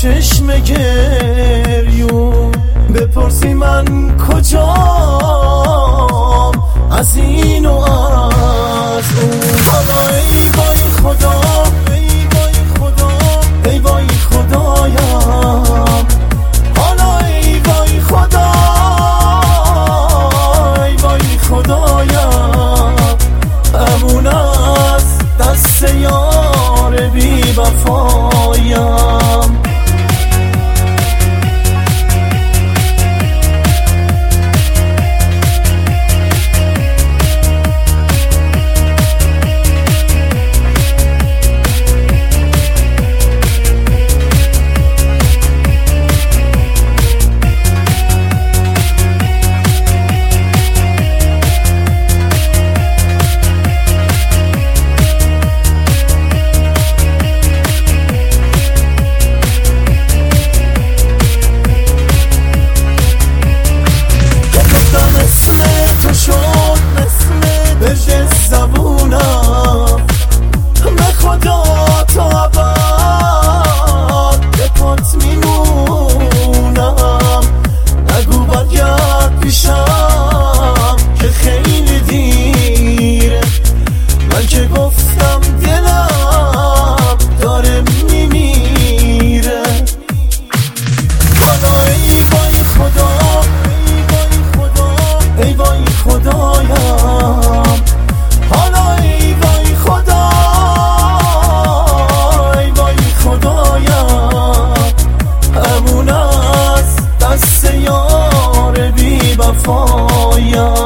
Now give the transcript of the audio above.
چشم گریون بپرسی من کجام از این و از اون. حالا ای وای خدا، ای وای خدا، ای وای خدایم. حالا ای وای خدا، ای وای خدایم. امون از دست یار بی وفایم. زبونم به خدا تا ابد به پات میمونم. نگو برگرد پیشم که خیلی دیره. من که گفتم دلم داره میمیره. حالا ای وای خدا، ای وای خدا، ای وای خدایم. حالا ای وای خدا، ای وای خدایم. امون از دست یار بی وفایم.